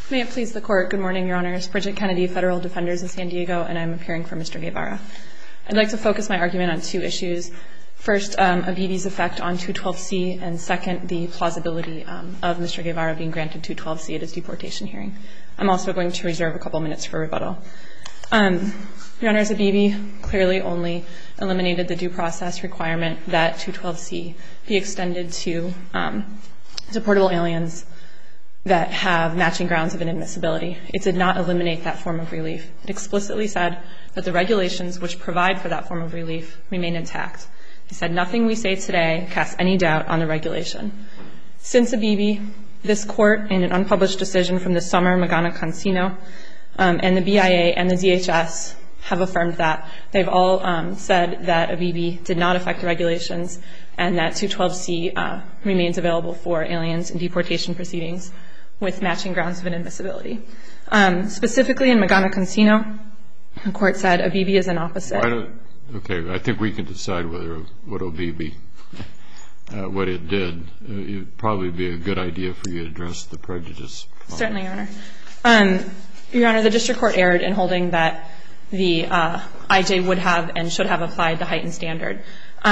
May it please the Court. Good morning, Your Honors. Bridget Kennedy, Federal Defenders of San Diego, and I'm appearing for Mr. Guevara. I'd like to focus my argument on two issues. First, Abibi's effect on 212C, and second, the plausibility of Mr. Guevara being granted 212C at his deportation hearing. I'm also going to reserve a couple minutes for rebuttal. Your Honors, Abibi clearly only eliminated the due process requirement that 212C be extended to deportable aliens that have matching grounds of inadmissibility. It did not eliminate that form of relief. It explicitly said that the regulations which provide for that form of relief remain intact. It said nothing we say today casts any doubt on the regulation. Since Abibi, this Court, in an unpublished decision from this summer, Magana-Cancino, and the BIA and the DHS have affirmed that. They've all said that Abibi did not affect the regulations and that 212C remains available for aliens in deportation proceedings with matching grounds of inadmissibility. Specifically in Magana-Cancino, the Court said Abibi is an opposite. Okay, I think we can decide what Abibi, what it did. It would probably be a good idea for you to address the prejudice. Certainly, Your Honor. Your Honor, the District Court erred in holding that the IJ would have and should have applied the heightened standard.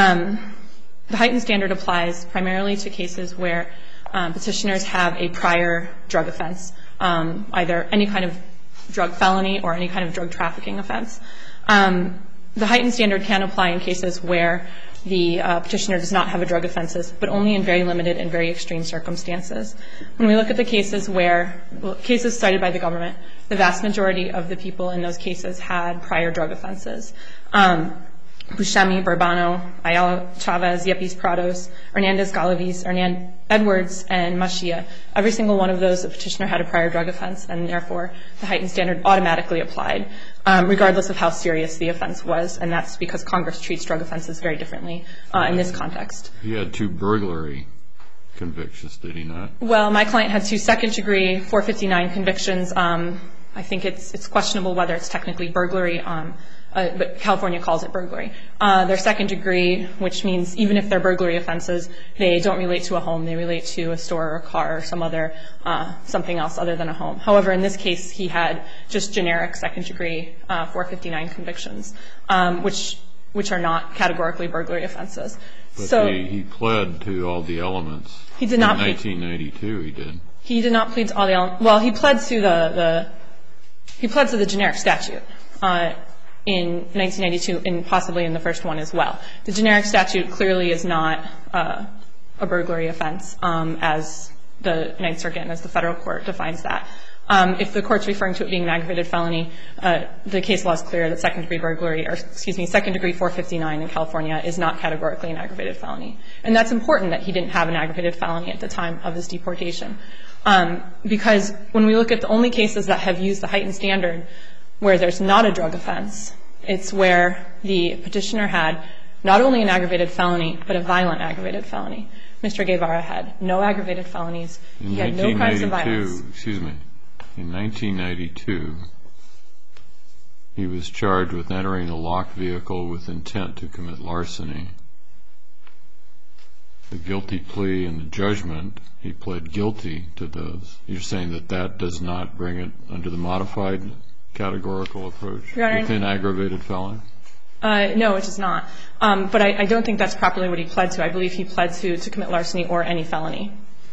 The heightened standard applies primarily to cases where petitioners have a prior drug offense, either any kind of drug felony or any kind of drug trafficking offense. The heightened standard can apply in cases where the petitioner does not have a drug offenses, but only in very limited and very extreme circumstances. When we look at the cases cases cited by the government, the vast majority of the people in those cases had prior drug offenses. Buscemi, Bourbano, Ayala Chavez, Yepes Prados, Hernandez Galaviz, Edwards, and Machia. Every single one of those, the petitioner had a prior drug offense, and therefore the heightened standard automatically applied, regardless of how serious the offense was, and that's because Congress treats drug offenses very differently in this context. He had 2 burglary convictions, did he not? Well, my client had 2 second-degree 459 convictions. I think it's questionable whether it's technically burglary, but California calls it burglary. They're second degree, which means even if they're burglary offenses, they don't relate to a home. They relate to a store or a car or something else other than a home. However, in this case, he had just generic second degree 459 convictions, which are not categorically burglary offenses. But he pled to all the elements. He did not plead. In 1992, he did. He did not plead to all the elements. Well, he pled to the generic statute in 1992, and possibly in the first one as well. The generic statute clearly is not a burglary offense, as the Ninth Circuit and as the federal court defines that. If the court's referring to it being an aggravated felony, the case law is clear that second degree 459 in California is not categorically an aggravated felony. And that's important that he didn't have an aggravated felony at the time of his deportation. Because when we look at the only cases that have used the heightened standard where there's not a drug offense, it's where the petitioner had not only an aggravated felony, but a violent aggravated felony. Mr. Guevara had no aggravated felonies. He had no crimes of violence. In 1992, he was charged with entering a locked vehicle with intent to commit larceny. The guilty plea and the judgment, he pled guilty to those. You're saying that does not bring it under the modified categorical approach within aggravated felony? No, it does not. But I don't think that's properly what he pled to. I believe he pled to commit larceny or any felony,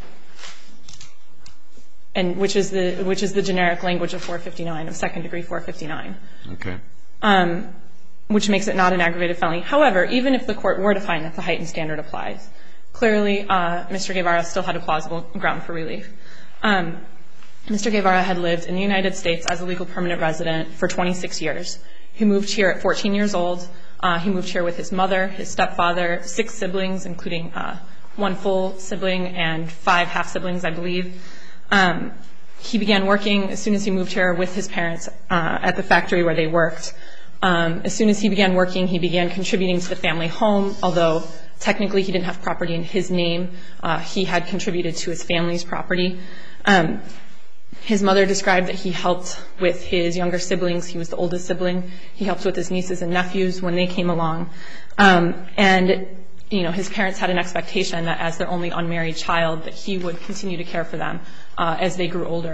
and which is the generic language of 459, of second degree 459. Okay. Which makes it not an aggravated felony. However, even if the court were to find that the heightened standard applies, clearly Mr. Guevara still had a plausible ground for relief. Mr. Guevara had lived in the United States as a legal permanent resident for 26 years. He moved here at 14 years old. He moved here with his mother, his stepfather, 6 siblings, including 1 full sibling and 5 half-siblings, I believe. He began working as soon as he moved here with his parents at the factory where they worked. As soon as he began working, he began contributing to the family home, although technically he didn't have property in his name. He had contributed to his family's property. His mother described that he helped with his younger siblings. He was the oldest sibling. He helped with his nieces and nephews when they came along. And, you know, his parents had an expectation that as their only unmarried child that he would continue to care for them as they grew older.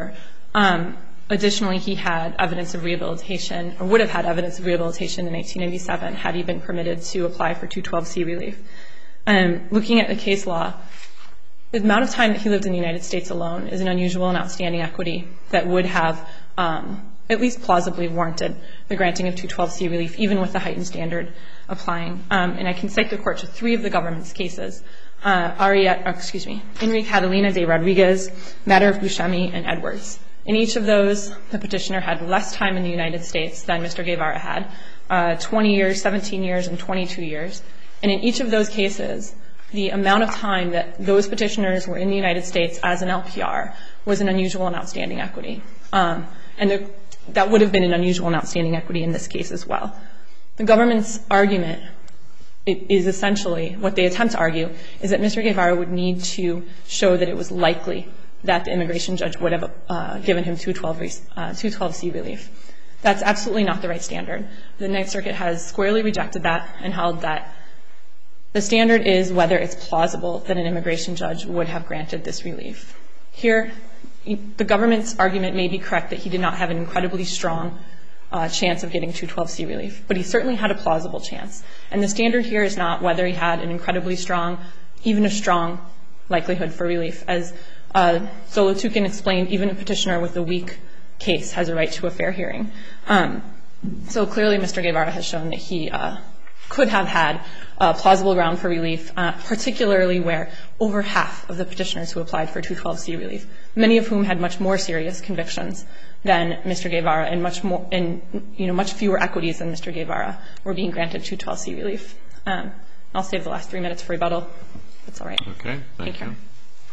Additionally, he had evidence of rehabilitation, or would have had evidence of rehabilitation in 1997 had he been permitted to apply for 212C relief. Looking at the case law, the amount of time that he lived in the United States alone is an unusual and outstanding equity that would have at least plausibly warranted the granting of 212C relief, even with the heightened standard applying. And I can cite the Court to 3 of the government's cases, Enrique Catalina de Rodriguez, Matter of Buscemi, and Edwards. In each of those, the petitioner had less time in the United States than Mr. Guevara had, 20 years, 17 years, and 22 years. And in each of those cases, the amount of time that those petitioners were in the United States as an LPR was an unusual and outstanding equity. And that would have been an unusual and outstanding equity in this case as well. The government's argument is essentially, what they attempt to argue, is that Mr. Guevara would need to show that it was likely that the immigration judge would have given him 212C relief. That's absolutely not the right standard. The Ninth Circuit has squarely rejected that and held that the standard is whether it's plausible that an immigration judge would have granted this relief. Here, the government's argument may be correct that he did not have an incredibly strong chance of getting 212C relief, but he certainly had a plausible chance. And the standard here is not whether he had an incredibly strong, even a strong likelihood for relief. As Zolotukhin explained, even a petitioner with a weak case has a right to a fair hearing. So clearly Mr. Guevara has shown that he could have had plausible ground for relief, particularly where over half of the petitioners who applied for 212C relief, many of whom had much more serious convictions than Mr. Guevara and much fewer equities than Mr. Guevara, were being granted 212C relief. I'll save the last 3 minutes for rebuttal. That's all right. Okay. Thank you.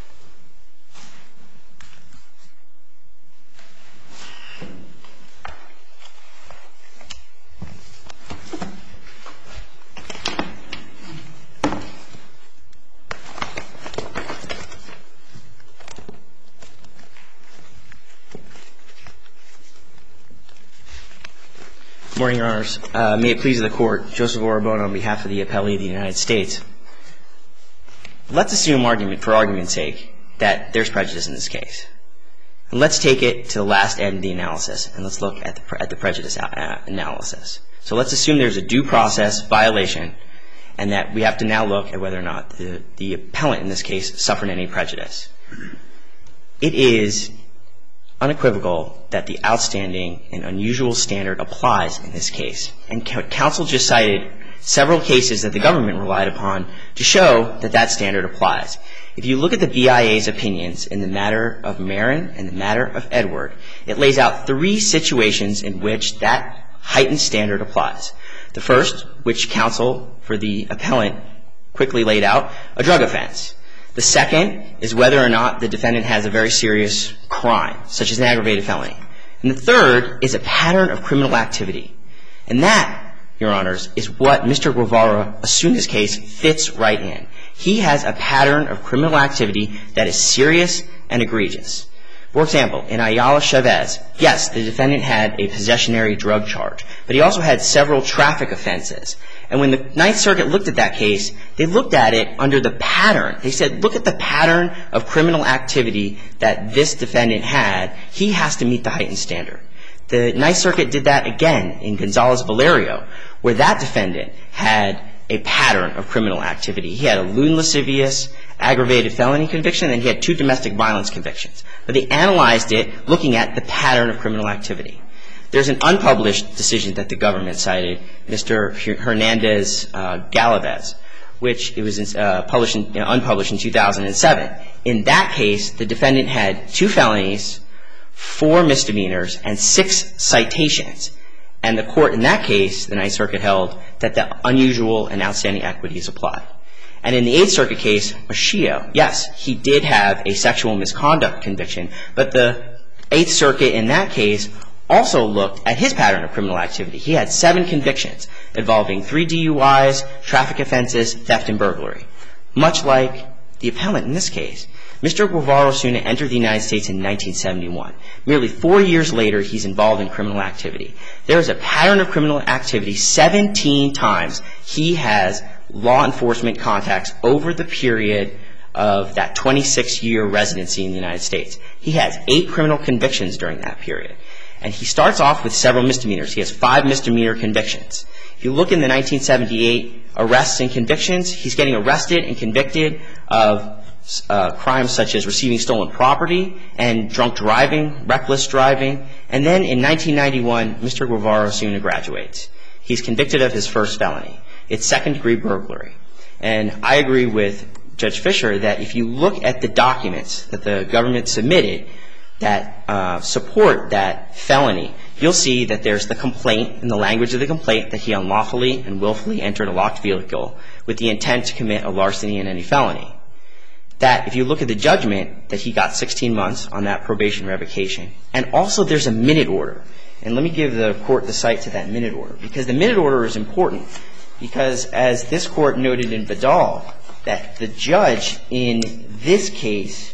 Good morning, Your Honors. May it please the Court, Joseph Orabona on behalf of the appellee of the United States. Let's assume, for argument's sake, that there's prejudice in this case. And let's take it to the last end of the analysis, and let's look at the prejudice analysis. So let's assume there's a due process violation, and that we have to now look at whether or not the appellant in this case suffered any prejudice. It is unequivocal that the outstanding and unusual standard applies in this case. And counsel just cited several cases that the government relied upon to show that that standard applies. If you look at the BIA's opinions in the matter of Marin and the matter of Edward, it lays out 3 situations in which that heightened standard applies. The first, which counsel for the appellant quickly laid out, a drug offense. The second is whether or not the defendant has a very serious crime, such as an aggravated felony. And the third is a pattern of criminal activity. And that, Your Honors, is what Mr. Guevara, assumed his case, fits right in. He has a pattern of criminal activity that is serious and egregious. For example, in Ayala Chavez, yes, the defendant had a possessionary drug charge, but he also had several traffic offenses. And when the Ninth Circuit looked at that case, they looked at it under the pattern. They said, look at the pattern of criminal activity that this defendant had. He has to meet the heightened standard. The Ninth Circuit did that again in Gonzalez-Valerio, where that defendant had a pattern of criminal activity. He had a lewd and lascivious aggravated felony conviction, and he had 2 domestic violence convictions. But they analyzed it looking at the pattern of criminal activity. There's an unpublished decision that the government cited, Mr. Hernandez-Galavez, which it was unpublished in 2007. In that case, the defendant had 2 felonies, 4 misdemeanors, and 6 citations. And the court in that case, the Ninth Circuit held that the unusual and outstanding equities applied. And in the Eighth Circuit case, Machio, yes, he did have a sexual misconduct conviction, but the Eighth Circuit in that case also looked at his pattern of criminal activity. He had 7 convictions involving 3 DUIs, traffic offenses, theft, and burglary. Much like the appellant in this case. Mr. Guevara Osuna entered the United States in 1971. Merely 4 years later, he's involved in criminal activity. There is a pattern of criminal activity. 17 times he has law enforcement contacts over the period of that 26-year residency in the United States. He has 8 criminal convictions during that period. And he starts off with several misdemeanors. He has 5 misdemeanor convictions. If you look in the 1978 arrests and convictions, he's getting arrested and convicted of crimes such as receiving stolen property and drunk driving, reckless driving. And then in 1991, Mr. Guevara-Osuna graduates. He's convicted of his first felony. It's second-degree burglary. And I agree with Judge Fischer that if you look at the documents that the government submitted that support that felony, you'll see that there's the complaint, in the language of the complaint, that he unlawfully and willfully entered a locked vehicle with the intent to commit a larceny and any felony. That if you look at the judgment, that he got 16 months on that probation revocation. And also there's a minute order. And let me give the Court the cite to that minute order, because the minute order is important. Because as this Court noted in Vidal, that the judge in this case,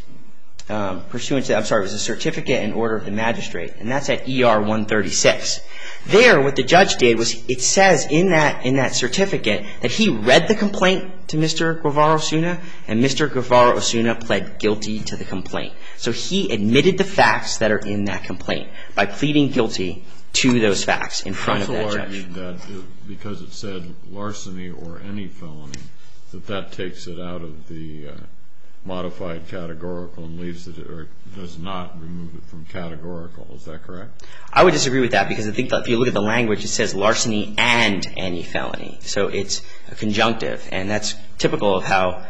pursuant to, it was a certificate and order of the magistrate, and that's at ER 136. There, what the judge did was, it says in that certificate that he read the complaint to Mr. Guevara-Osuna, and Mr. Guevara-Osuna pled guilty to the complaint. So he admitted the facts that are in that complaint by pleading guilty to those facts in front of that judge. Also argued that because it said larceny or any felony, that takes it out of the modified categorical and leaves it, or does not remove it from categorical. Is that correct? I would disagree with that, because I think that if you look at the language, it says larceny and any felony. So it's a conjunctive, and that's typical of how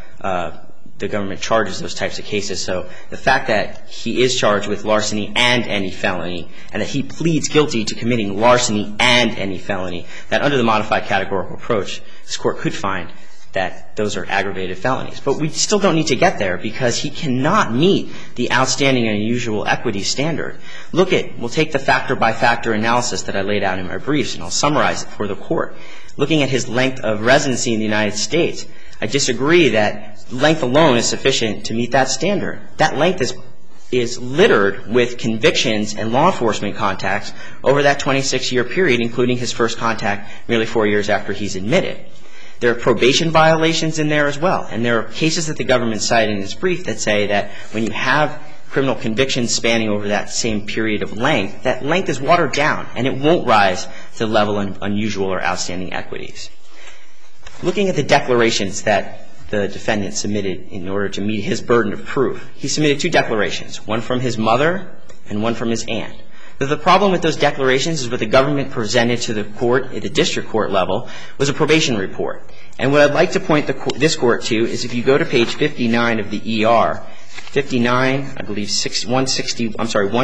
the government charges those types of cases. So the fact that he is charged with larceny and any felony, and that he pleads guilty to committing larceny and any felony, that under the modified categorical approach, this Court could find that those are aggravated felonies. But we still don't need to get there, because he cannot meet the outstanding and unusual equity standard. We'll take the factor-by-factor analysis that I laid out in my briefs, and I'll summarize it for the Court. Looking at his length of residency in the United States, I disagree that length alone is sufficient to meet that standard. That length is littered with convictions and law enforcement contacts over that 26-year period, including his first contact nearly 4 years after he's admitted. There are probation violations in there as well. And there are cases that the government cited in its brief that say that when you have criminal convictions spanning over that same period of length, that length is watered down, and it won't rise to the level of unusual or outstanding equities. Looking at the declarations that the defendant submitted in order to meet his burden of proof, he submitted 2 declarations, one from his mother and one from his aunt. The problem with those declarations is what the government presented to the Court at the district court level was a probation report. And what I'd like to point this Court to is if you go to page 59 of the ER, 59, I believe 159,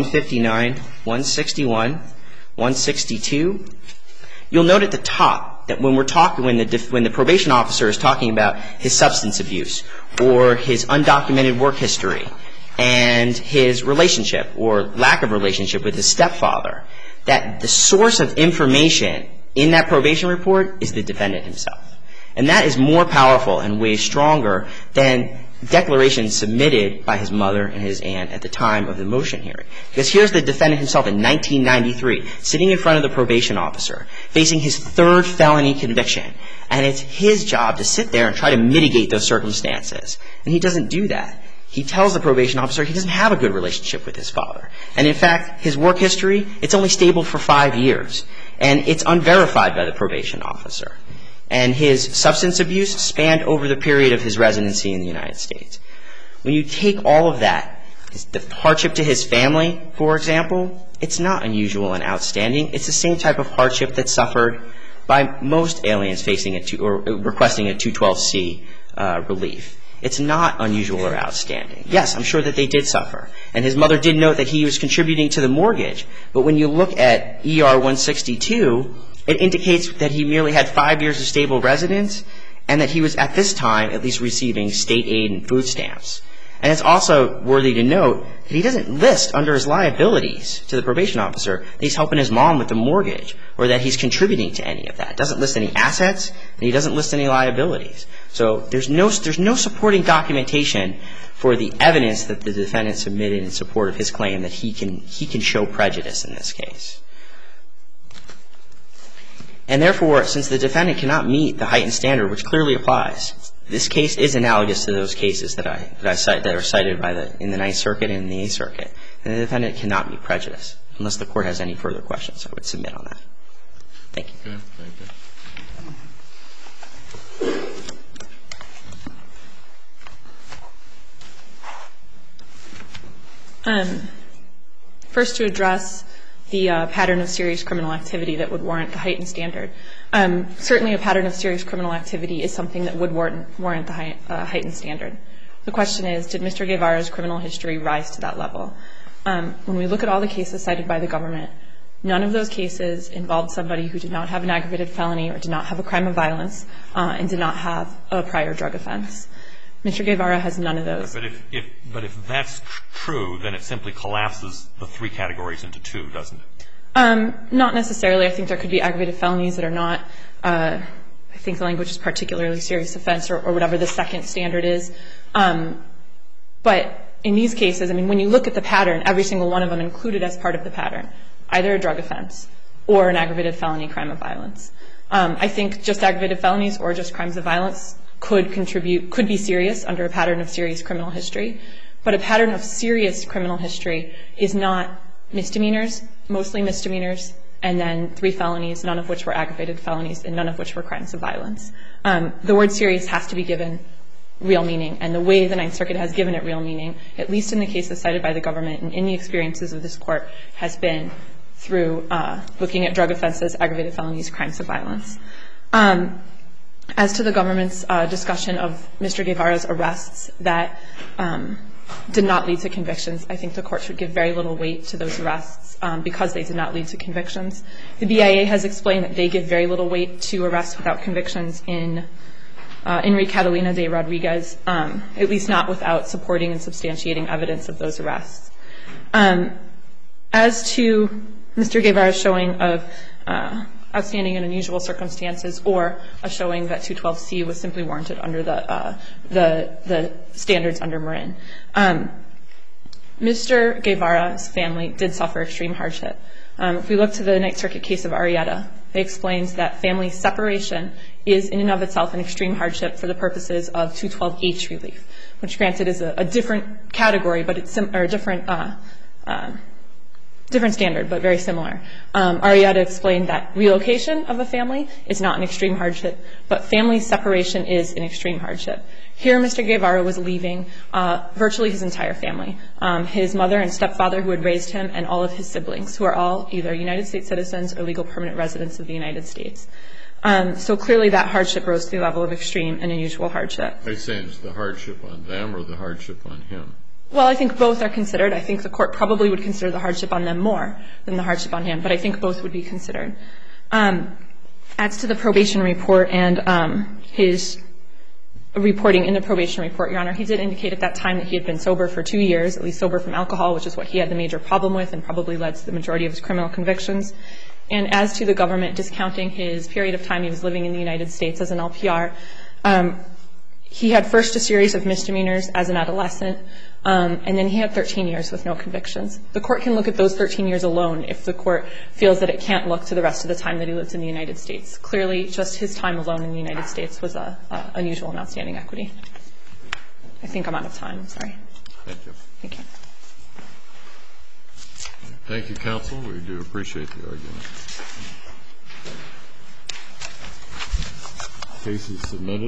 161, 162, you'll note at the top that when the probation officer is talking about his substance abuse or his undocumented work history and his relationship or lack of relationship with his stepfather, that the source of information in that probation report is the defendant himself. And that is more powerful and way stronger than declarations submitted by his mother and his aunt at the time of the motion hearing. Because here's the defendant himself in 1993, sitting in front of the probation officer, facing his 3rd felony conviction. And it's his job to sit there and try to mitigate those circumstances. And he doesn't do that. He tells the probation officer he doesn't have a good relationship with his father. And in fact, his work history, it's only stable for 5 years. And it's unverified by the probation officer. And his substance abuse spanned over the period of his residency in the United States. When you take all of that, the hardship to his family, for example, it's not unusual and outstanding. It's the same type of hardship that's suffered by most aliens facing or requesting a 212C relief. It's not unusual or outstanding. Yes, I'm sure that they did suffer. And his mother did note that he was contributing to the mortgage. But when you look at ER 162, it indicates that he merely had 5 years of stable residence and that he was at this time at least receiving state aid and food stamps. And it's also worthy to note that he doesn't list under his liabilities to the probation officer that he's helping his mom with the mortgage or that he's contributing to any of that. It doesn't list any assets and he doesn't list any liabilities. So there's no supporting documentation for the evidence that the defendant submitted in support of his claim that he can show prejudice in this case. And therefore, since the defendant cannot meet the heightened standard, which clearly applies, This case is analogous to those cases that are cited in the Ninth Circuit and in the Eighth Circuit. And the defendant cannot be prejudiced. Unless the Court has any further questions, I would submit on that. Thank you. Okay. Thank you. First, to address the pattern of serious criminal activity that would warrant the heightened standard. Certainly a pattern of serious criminal activity is something that would warrant the heightened standard. The question is, did Mr. Guevara's criminal history rise to that level? When we look at all the cases cited by the government, none of those cases involved somebody who did not have an aggravated felony or did not have a crime of violence and did not have a prior drug offense. Mr. Guevara has none of those. But if that's true, then it simply collapses the three categories into two, doesn't it? Not necessarily. I think there could be aggravated felonies that are not, I think the language is particularly serious offense or whatever the second standard is. But in these cases, I mean, when you look at the pattern, every single one of them included as part of the pattern, either a drug offense or an aggravated felony crime of violence. I think just aggravated felonies or just crimes of violence could be serious under a pattern of serious criminal history. But a pattern of serious criminal history is not misdemeanors, mostly misdemeanors, and then 3 felonies, none of which were aggravated felonies and none of which were crimes of violence. The word serious has to be given real meaning, and the way the Ninth Circuit has given it real meaning, at least in the cases cited by the government and in the experiences of this Court, has been through looking at drug offenses, aggravated felonies, crimes of violence. As to the government's discussion of Mr. Guevara's arrests that did not lead to convictions, I think the Court should give very little weight to those arrests because they did not lead to convictions. The BIA has explained that they give very little weight to arrests without convictions in Enrique Catalina de Rodriguez, at least not without supporting and substantiating evidence of those arrests. As to Mr. Guevara's showing of outstanding and unusual circumstances or a showing that 212C was simply warranted under the standards under Marin. Mr. Guevara's family did suffer extreme hardship. If we look to the Ninth Circuit case of Arrieta, it explains that family separation is in and of itself an extreme hardship for the purposes of 212H relief, which granted is a different category, but it's a different standard, but very similar. Arrieta explained that relocation of a family is not an extreme hardship, but family separation is an extreme hardship. Here, Mr. Guevara was leaving virtually his entire family, his mother and stepfather who had raised him, and all of his siblings, who are all either United States citizens or legal permanent residents of the United States. So clearly that hardship rose to the level of extreme and unusual hardship. Are you saying it's the hardship on them or the hardship on him? Well, I think both are considered. I think the Court probably would consider the hardship on them more than the hardship on him, but I think both would be considered. As to the probation report and his reporting in the probation report, Your Honor, he did indicate at that time that he had been sober for 2 years, at least sober from alcohol, which is what he had the major problem with and probably led to the majority of his criminal convictions. And as to the government discounting his period of time he was living in the United States as an LPR, he had first a series of misdemeanors as an adolescent, and then he had 13 years with no convictions. The Court can look at those 13 years alone if the Court feels that it can't look to the rest of the time that he lived in the United States. Clearly, just his time alone in the United States was an unusual and outstanding equity. I think I'm out of time. I'm sorry. Thank you. Thank you. Thank you, counsel. We do appreciate the argument. Case is submitted.